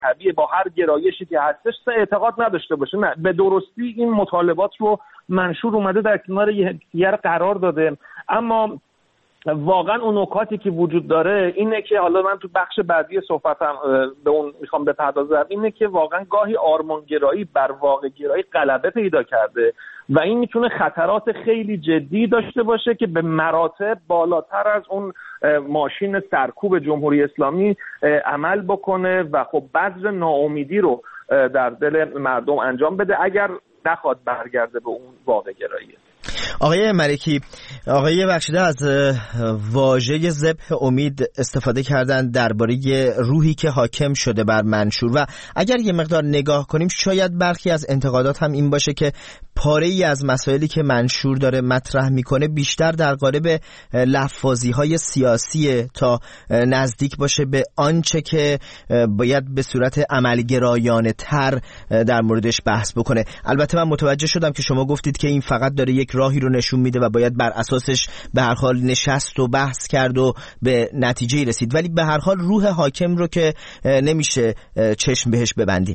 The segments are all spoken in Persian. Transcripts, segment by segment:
مذهبی با هر گرایشی که هستش اعتقاد نداشته باشه. نه، به درستی این مطالبات رو منشور اومده در کنار یکدیگر قرار داده. اما واقعا اون نکاتی که وجود داره اینه که حالا من تو بخش بعدی صحبتم به اون میخوام بپردازم، اینه که واقعا گاهی آرمانگرایی بر واقع‌گرایی غلبه پیدا کرده و این میتونه خطرات خیلی جدی داشته باشه که به مراتب بالاتر از اون ماشین سرکوب جمهوری اسلامی عمل بکنه و خب بذر ناامیدی رو در دل مردم انجام بده اگر نخواد برگرده به اون واقع‌گرایی. آقای ملکی، آقای بخشیده از واژه ذبح امید استفاده کردن درباره روحی که حاکم شده بر منشور و اگر یه مقدار نگاه کنیم شاید برخی از انتقادات هم این باشه که پاره‌ای از مسائلی که منشور داره مطرح میکنه بیشتر در قالب لفاظی‌های سیاسی تا نزدیک باشه به آنچه که باید به صورت عملگرایانه تر در موردش بحث بکنه. البته من متوجه شدم که شما گفتید که این فقط داره یک راهی رو نشون میده و باید بر اساسش به هر حال نشست و بحث کرد و به نتیجه رسید، ولی به هر حال روح حاکم رو که نمیشه چشم بهش ببندیم.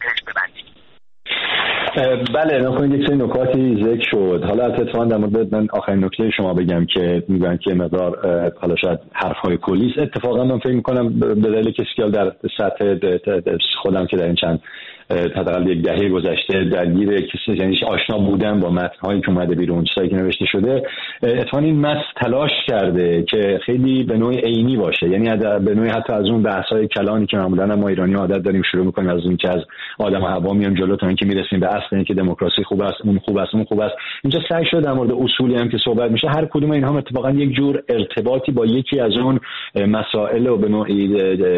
بله، نکنید یک سری نکاتی ذکر شد. حالا اتفاقا در مورد من آخرین نکته شما بگم که میگن که مقدار حالا شاید حرفهای کلی است. اتفاقا من فکر میکنم به دلیل کسی که در سطح خودم که در این چند حداقل یک دهه گذشته درگیر کسی یعنی آشنا بودن با متن‌هایی که اومده بیرون، چیزایی که نوشته شده، اتفاقا این متن تلاش کرده که خیلی به نوع عینی باشه، یعنی به نوعی حتی از اون بحث‌های کلانی که معمولاً ما ایرانی‌ها عادت داریم شروع می‌کنیم از اون که از آدم و هوا میایم جلو تا اینکه میرسیم به اصل اینکه دموکراسی خوب است، اون خوب است، اون خوب است. اینجا سعی شده در مورد اصولی هم که صحبت میشه هر کدوم اینها اتفاقا یک جور ارتباطی با یکی از اون مسائل و به نوعی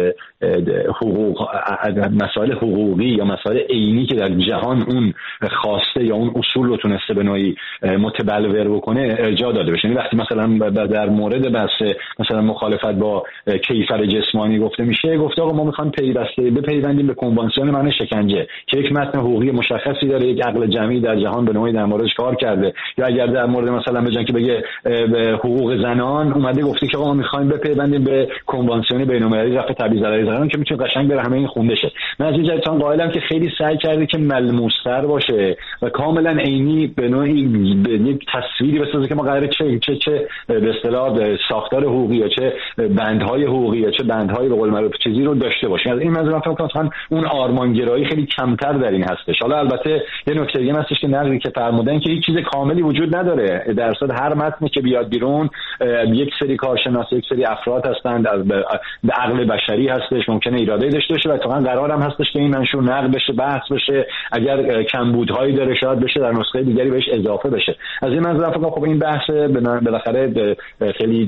حقوق، مسائل حقوقی یا مسائل عینی که در جهان اون خواسته یا اون اصول رو تونسته به نوعی متبلور بکنه ارجاع داده بشه. یعنی وقتی مثلا در مورد بحث مثلا مخالفت با کیفر جسمانی گفته میشه، گفته آقا ما میخوایم بپیوندیم به کنوانسیون معنی شکنجه که یک متن حقوقی مشخصی داره، یک عقل جمعی در جهان به نوعی در موردش کار کرده. یا اگر در مورد مثلا بجن که بگه حقوق زنان اومده گفته که آقا ما میخوایم بپیوندیم به کنوانسیون بین‌المللی رفع تبعیض علیه زنان که میتونه قشنگ بره همه این خونده شه. من از این جهت قائلم که خیلی سعی کرده که ملموس‌تر باشه و کاملا عینی به نوعی به یک تصویری بسازه که ما قراره چه به اصطلاح ساختار حقوقی یا چه بندهای حقوقی یا چه بندهای به قول معروف چیزی رو داشته باشه. از این منظور فکر کنم اون آرمانگرایی خیلی کمتر در این هستش. حالا البته یه نکته دیگه هستش که نقدی که فرمودن که هیچ چیز کاملی وجود نداره. در اصل هر متنی که بیاد بیرون یک سری کارشناس، یک سری افراد هستند، به عقل بشری هستش، ممکنه ایرادی داشته باشه و واقعا قرارم هستش که این منشور نقد بشه، بحث بشه، اگر کمبودهایی داره شاید بشه در نسخه دیگری بهش اضافه بشه. از این منظر فکر کنم خب این بحث بالاخره خیلی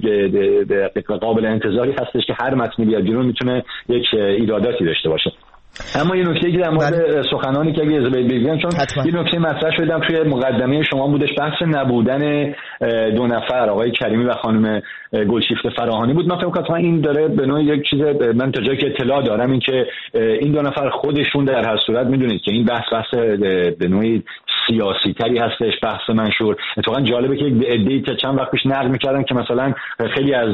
قابل انتظاری هستش که هر متنی بیاد بیرون میتونه یک ایراداتی داشته باشه. اما یه نکته که در مورد سخنانی که اگه اجازه بگم، چون یه نکته مطرح شدم توی مقدمه شما بودش، بحث نبودن دو نفر آقای کریمی و خانم گلشیفته فراهانی بود. من فکر می‌کنم این داره به نوعی یک چیز، من تا جایی که اطلاع دارم این که این دو نفر خودشون در هر صورت میدونید که این بحث به نوعی سیاسی تری هستش. بحث منشور اتفاقا جالبه که عده‌ای تا چند وقت پیش نقد می‌کردن که مثلا خیلی از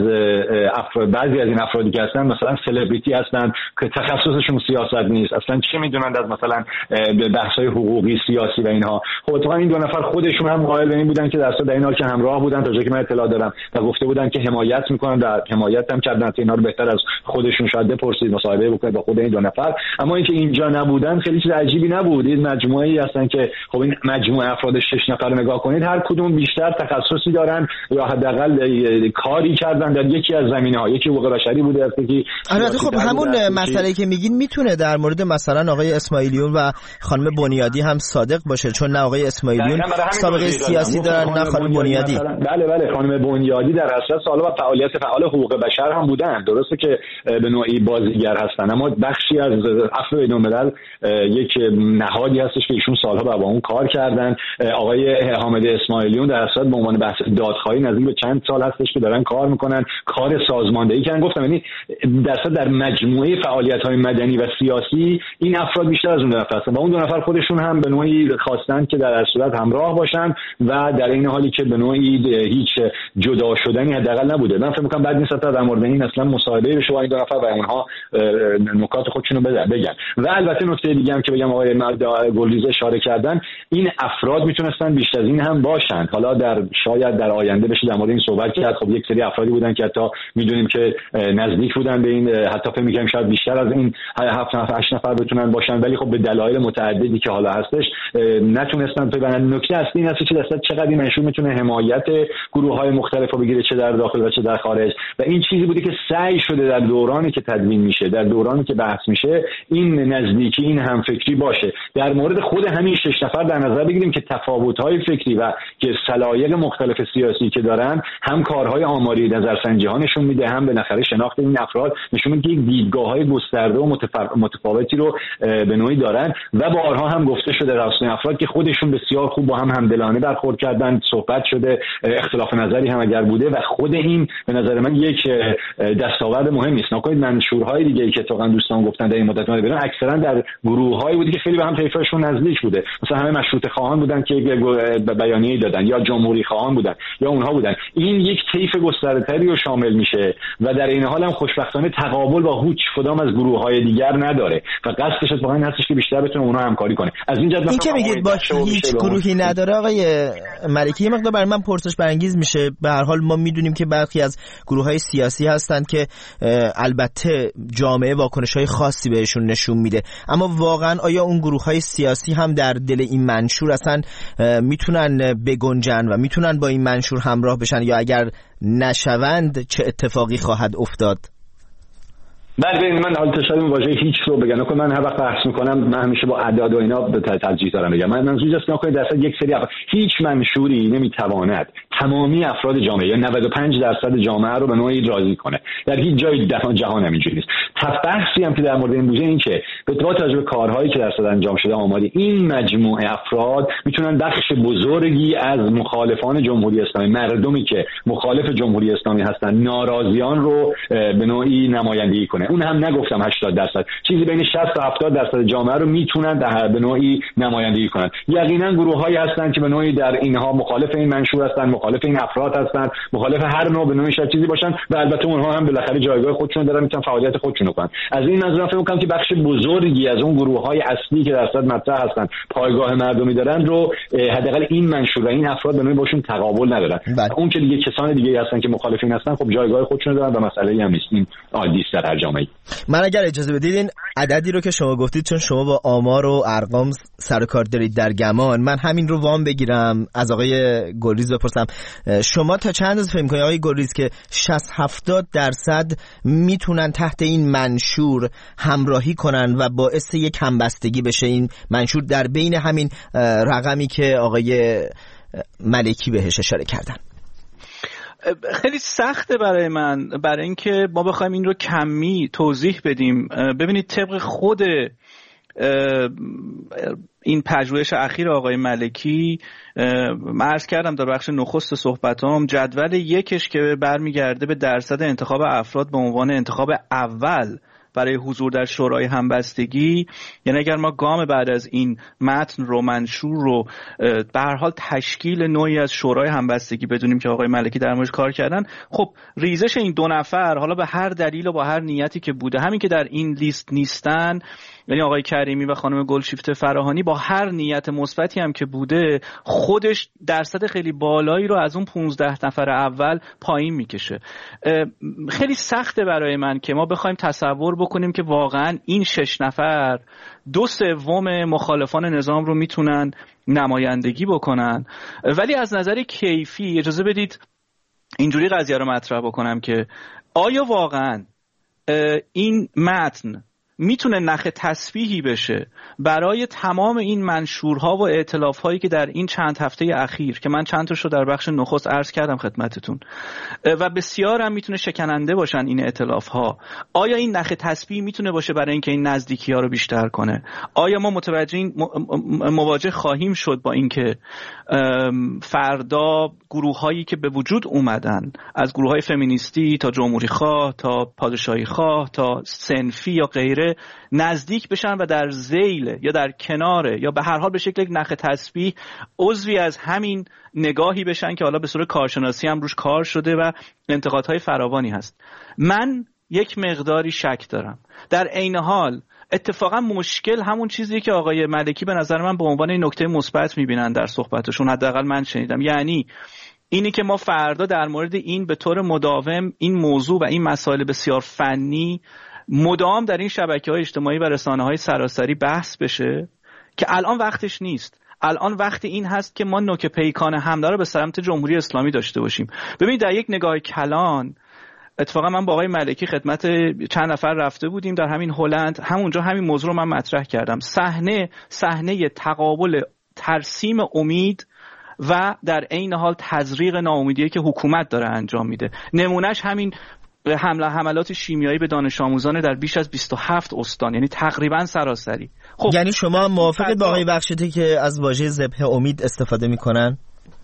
بعضی از این افرادی که هستن مثلا سلبریتی هستن که تخصصشون سیاست نیست، اصلا چه میدونن از مثلا بحث‌های حقوقی سیاسی و اینها. خب اتفاقا این دو نفر خودشون هم قائل به این بودن که در این حال که همراه بودن تا جایی که من اطلاع دارم و گفته بودن که حمایت می‌کنن، در حمایت هم کردن. اینا رو بهتر از خودشون شاید بپرسید، مصاحبه بکنید با خود این دو نفر. اما اینکه اینجا نبودن خیلی چیز عجیبی نبود. این مجموعه‌ای هستن که خب این مجموعه افراد 6 نفر رو نگاه کنید، هر کدوم بیشتر تخصصی دارن یا حداقل کاری کردن در یکی از زمینه‌ها. یکی حقوق بشری بوده، یکی البته خب همون مسئله‌ای که میگین میتونه در مورد مثلا آقای اسماعیلیون و خانم بنیادی هم صادق باشه، چون نه آقای اسماعیلیون سابقه سیاسی دارن نه خانم بنیادی. بله خانم بنیادی در اصل سالها فعالیت فعال حقوق بشر هم بودن. درسته که به نوعی بازیگر هستن، اما بخشی از عفو بین‌الملل یک نهادی هستش که ایشون سالها با اون کار کردن. آقای حامد اسماعیلیون در اصل به عنوان بحث دادخواهی نزدیک به چند سال هستش که دارن کار میکنن، کار سازماندهی کردن. گفتم یعنی در مجموعه فعالیت‌های مدنی و سیاسی این افراد بیشتر از اون دو نفر هستن و اون دو نفر خودشون هم به نوعی خواستن که در صورت همراه باشن و در این حالی که به نوعی هیچ جدا شدنی حداقل نبوده. من فکر می‌کنم بعد نیست در مورد این اصلا مصاحبه بشه و این دو نفر و اونها نکات خودشون رو بگن. و البته نکته دیگه هم که بگم آقای گلریز اشاره کردن، این افراد میتونستن بیشتر از این هم باشن. حالا شاید در آینده بشه در مورد این صحبت کرد. خب یک سری افرادی بودن که حتی میدونیم که نزدیک بودن به این، حتی فکر می‌کنم شاید بیشتر از این 7 نفر 8 نفر بتونن باشن، ولی خب به دلایل متعددی که حالا هستش نتونستن ببینن. نکته اصلی این است که دست چقدر این منشور میتونه حمایت گروه‌های مختلف رو بگیره، چه در داخل و چه در خارج. و این چیزی بوده که سعی شده در دورانی که تدوین میشه، در دورانی که بحث میشه، این نزدیکی، این همفکری باشه. در مورد خود همین 6 نفر در نظر بگیریم که تفاوت‌های فکری و که سلایق مختلف سیاسی که دارن، هم کارهای آماری نظرسنجی‌ها نشون میده، هم بالاخره شناخت این افراد نشون میده که یک دیدگاه‌های گسترده و متفاوتی رو به نوعی دارن. و بارها هم گفته شده راستین افراد که خودشون بسیار خوب با هم همدلانه برخورد کردن، صحبت شده، اختلاف نظری هم اگر بوده و خود این به نظر من یک دستاورد مهمی است. نکنید منشورهای دیگه‌ای که واقعا دوستان گفتن در این مدت ما بیرون اکثرا در گروه‌هایی بودی که خیلی به هم طیفشون نزدیک بوده. مثلا همه مشروطه خواهان بودن که بیانیه دادن، یا جمهوری خواهان بودن یا اونها بودن. این یک طیف گسترده‌تری رو شامل میشه و در این حال هم خوشبختانه تقابل با هیچ کدام از گروه‌های دیگر نداره و قصدش اتفاقا هستش که بیشتر بتونه اونها همکاری کنه. از این جهت این که میگید با هیچ گروهی نداره آقای ملکی، یه مقدار برای من پرسش برانگیز میشه. به هر حال ما میدونیم که برخی از گروه‌های سیاسی هستند که البته جامعه واکنش‌های خاصی بهشون نشون میده، اما واقعا آیا اون گروه‌های سیاسی هم در دل این منشور اصلا میتونن بگنجن و میتونن با این منشور همراه بشن، یا اگر نشوند چه اتفاقی خواهد افتاد؟ بله، من حالا تشابه واژه هیچ رو بگم نکن. من هر وقت بحث میکنم من همیشه با اعداد و اینا به ترجیح دارم بگم. من منظور است نکنید درصد یک سری هیچ منشوری نمیتواند تمامی افراد جامعه یا 95% جامعه رو به نوعی راضی کنه. در هیچ جای جهان همینجوری نیست. بحثی هم که در مورد این بوده این که به توجه به کارهایی که درصد انجام شده آماده این مجموعه افراد میتونن بخش بزرگی از مخالفان جمهوری اسلامی، مردمی که مخالف جمهوری اسلامی هستن، ناراضیان رو به نوعی نمایندگی کنه. اون هم نگفتم 80%، چیزی بین 60 تا 70% جامعه رو میتونن به نوعی نمایندگی کنن. یقینا گروه‌هایی هستن که به نوعی در اینها مخالف این منشور هستن، مخالف این افراد هستن، مخالف هر نوع به نوعی چیزی باشن و البته اونها هم بالاخره جایگاه خودشون دارن، میتونن فعالیت خودشون کنن. از این نظر فکر می‌کنم که بخش بزرگی از اون گروه‌های اصلی که در صدر مطرح هستن، پایگاه مردمی دارن رو حداقل این منشور و این افراد به نوعی باشون تقابل ندارن. اون که دیگه کسان دیگه هستن که مخالفین هستن، خب جایگاه خودشون دارن و مسئله‌ای هم نیست. این عادی است در هر جامعه‌ای. من اگر اجازه بدید این عددی رو که شما گفتید، چون شما با آمار و ارقام سر و کار دارید در گمان، من همین رو وام بگیرم از آقای گلریز بپرسم شما تا چند روز فکر می‌کنید آقای گلریز که 60-70% میتونن تحت این منشور همراهی کنن و باعث یک همبستگی بشه این منشور در بین همین رقمی که آقای ملکی بهش اشاره کردن؟ خیلی سخته برای من، برای اینکه ما بخوایم این رو کمی توضیح بدیم. ببینید طبق خود این پژوهش اخیر آقای ملکی، من عرض کردم در بخش نخست صحبتام، جدول یکش که برمیگرده به درصد انتخاب افراد به عنوان انتخاب اول برای حضور در شورای همبستگی، یعنی اگر ما گام بعد از این متن رو، منشور رو، به هر حال تشکیل نوعی از شورای همبستگی بدونیم که آقای ملکی در موردش کار کردن، خب ریزش این دو نفر حالا به هر دلیل و با هر نیتی که بوده، همین که در این لیست نیستن، یعنی آقای کریمی و خانم گلشیفته فراهانی، با هر نیت مثبتی هم که بوده، خودش درصد خیلی بالایی رو از اون 15 نفر اول پایین میکشه. خیلی سخته برای من که ما بخوایم تصور بکنیم که واقعا این 6 نفر 2/3 مخالفان نظام رو میتونن نمایندگی بکنن. ولی از نظر کیفی اجازه بدید اینجوری قضیه رو مطرح بکنم که آیا واقعا این متن میتونه نخ تسبیحی بشه برای تمام این منشورها و ائتلاف‌هایی که در این چند هفته اخیر که من چند تاشو در بخش نخست عرض کردم خدمتتون و بسیار هم میتونه شکننده باشن این ائتلاف‌ها. آیا این نخ تسبیح میتونه باشه برای اینکه این نزدیکی‌ها رو بیشتر کنه؟ آیا ما مواجه خواهیم شد با اینکه فردا گروه‌هایی که به وجود اومدن، از گروه‌های فمینیستی تا جمهوری خواه تا پادشاهی خواه تا صنفی یا غیره، نزدیک بشن و در ذیل یا در کنار یا به هر حال به شکل یک نخ تسبیح عضوی از همین نگاهی بشن که حالا به صورت کارشناسی هم روش کار شده و انتقادهای فراوانی هست؟ من یک مقداری شک دارم. در عین حال اتفاقا مشکل همون چیزیه که آقای ملکی به نظر من به عنوان نکته مثبت میبینن در صحبتشون، حداقل من شنیدم، یعنی اینی که ما فردا در مورد این به طور مداوم این موضوع و این مسائل بسیار فنی مدام در این شبکه‌های اجتماعی و رسانه‌های سراسری بحث بشه که الان وقتش نیست. الان وقت این هست که ما نوک پیکان حمله رو به سمت جمهوری اسلامی داشته باشیم. ببینید در یک نگاه کلان، اتفاقا من با آقای ملکی خدمت چند نفر رفته بودیم در همین هلند، همونجا همین موضوع رو من مطرح کردم. صحنه تقابل ترسیم امید و در عین حال تزریق ناامیدی که حکومت داره انجام میده. نمونهش همین حملات شیمیایی به دانش آموزان در بیش از 27 استان، یعنی تقریبا سراسری. خب یعنی شما موافقید با آقای بخشیده که از واژه ذبح امید استفاده میکنن؟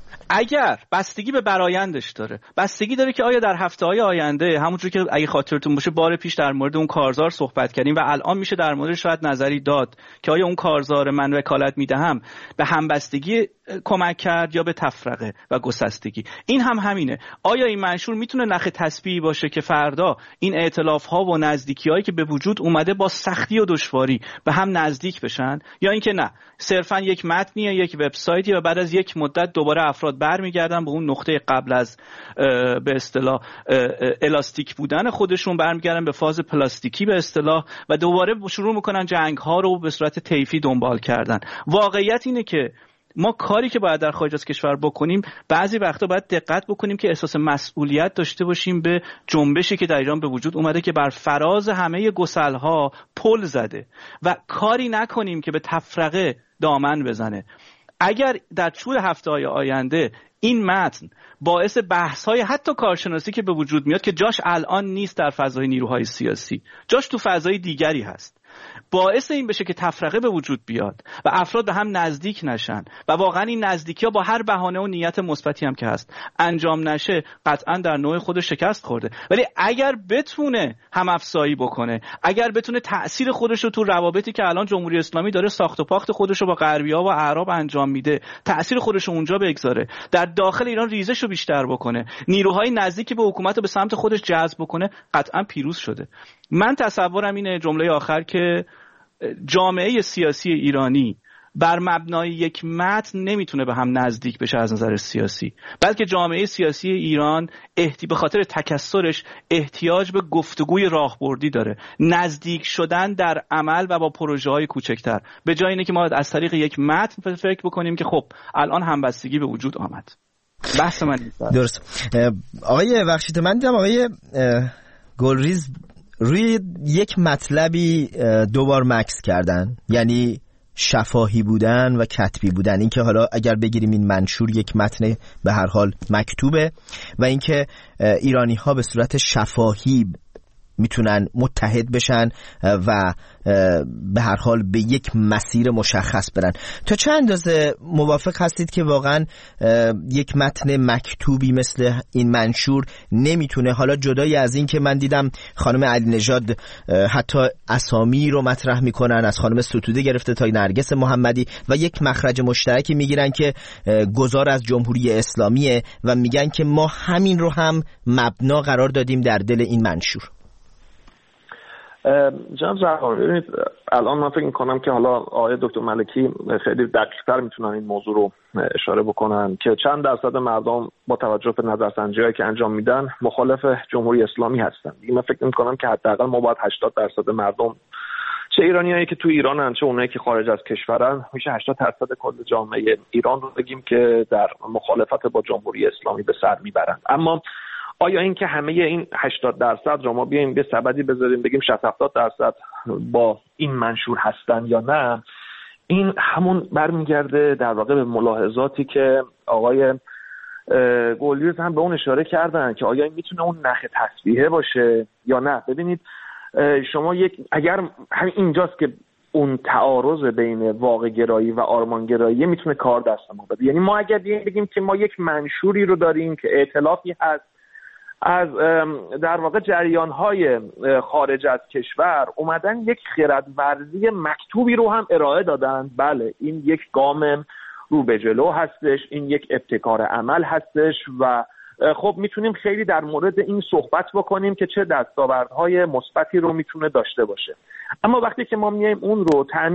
اگر بستگی به برآیندش داره، بستگی داره که آیا در هفته‌های آینده، همونجوری که اگه خاطرتون باشه بار پیش در مورد اون کارزار صحبت کردیم و الان میشه در موردش شاید نظری داد که آیا اون کارزار من وکالت میدهم به همبستگی کمک کرد یا به تفرقه و گسستگی. این هم همینه. آیا این منشور میتونه نخ تسبیحی باشه که فردا این ائتلاف‌ها و نزدیکی‌هایی که به وجود اومده با سختی و دشواری به هم نزدیک بشن، یا اینکه نه صرفا یک متنیه، یک وبسایتی و بعد از یک مدت دوباره افراد برمیگردن به اون نقطه قبل از به اصطلاح الاستیک بودن خودشون، برمیگردن به فاز پلاستیکی به اصطلاح و دوباره شروع میکنن جنگ‌ها رو به صورت طیفی دنبال کردن. واقعیت اینه که ما کاری که باید در خارج از کشور بکنیم، بعضی وقتا باید دقت بکنیم که احساس مسئولیت داشته باشیم به جنبشی که در ایران به وجود اومده که بر فراز همه گسل‌ها پل زده و کاری نکنیم که به تفرقه دامن بزنه. اگر در طول هفته‌های آینده این متن باعث بحث‌های حتی کارشناسی که به وجود میاد که جاش الان نیست در فضای نیروهای سیاسی، جاش تو فضای دیگری هست، باعث این بشه که تفرقه به وجود بیاد و افراد به هم نزدیک نشن و واقعا این نزدیکی‌ها با هر بهانه و نیت مثبتی هم که هست انجام نشه، قطعا در نوع خودش شکست خورده. ولی اگر بتونه هم افزایی بکنه، اگر بتونه تأثیر خودش رو تو روابطی که الان جمهوری اسلامی داره ساخت و پاخت خودش رو با غربی‌ها و اعراب انجام میده، تأثیر خودش رو اونجا بگذاره، در داخل ایران ریزش رو بیشتر بکنه، نیروهای نزدیک به حکومت رو به سمت خودش جذب بکنه، قطعا پیروز شده. من تصورم اینه، جمله آخر، که جامعه سیاسی ایرانی بر مبنای یک متن نمیتونه به هم نزدیک بشه از نظر سیاسی، بلکه جامعه سیاسی ایران به خاطر تکثرش احتیاج به گفتگوی راهبردی داره، نزدیک شدن در عمل و با پروژه‌های کوچکتر، به جای اینه که ما از طریق یک متن فکر بکنیم که خب الان همبستگی به وجود آمد. بحث من درست. آقای بخشیده، من دیدم آقای گلریز روی یک مطلبی دوبار مکث کردن، یعنی شفاهی بودن و کتبی بودن. اینکه حالا اگر بگیریم این منشور یک متن به هر حال مکتوبه و اینکه ایرانی ها به صورت شفاهی میتونن متحد بشن و به هر حال به یک مسیر مشخص برن. تا چه اندازه موافق هستید که واقعا یک متن مکتوبی مثل این منشور نمیتونه، حالا جدای از این که من دیدم خانم علی نژاد حتی اسامی رو مطرح میکنن، از خانم ستوده گرفته تا نرگس محمدی، و یک مخرج مشترکی میگیرن که گذار از جمهوری اسلامیه و میگن که ما همین رو هم مبنا قرار دادیم در دل این منشور. جناب زرقامی، ببینید الان من فکر می‌کنم که حالا آقای دکتر ملکی خیلی دقیق‌تر میتونن این موضوع رو اشاره بکنن که چند درصد مردم با توجه به نظرسنجی‌هایی که انجام میدن مخالف جمهوری اسلامی هستن. من فکر می‌کنم که حداقل ما باید 80% مردم، چه ایرانیایی که تو ایرانن چه اونایی که خارج از کشورن، میشه 80% کل جامعه ایران رو بگیم که در مخالفت با جمهوری اسلامی به سر میبرن. اما آیا این که همه این 80% رو ما بیایم به سبدی بذاریم بگیم 60-70% با این منشور هستن یا نه، این همون برمیگرده در واقع به ملاحظاتی که آقای گلریز هم به اون اشاره کردن که آیا این میتونه اون نخ تسبیحه باشه یا نه. ببینید شما اگر همین اینجاست که اون تعارض بین واقع گرایی و آرمان گرایی میتونه کار دست ما بده. یعنی ما اگر بگیم که ما یک منشوری رو داریم که ائتلافی هست از در واقع جریان‌های خارج از کشور اومدن یک خردورزی مکتوبی رو هم ارائه دادن، بله این یک گام رو به جلو هستش، این یک ابتکار عمل هستش و خب میتونیم خیلی در مورد این صحبت بکنیم که چه دستاوردهای مثبتی رو میتونه داشته باشه. اما وقتی که ما میایم اون رو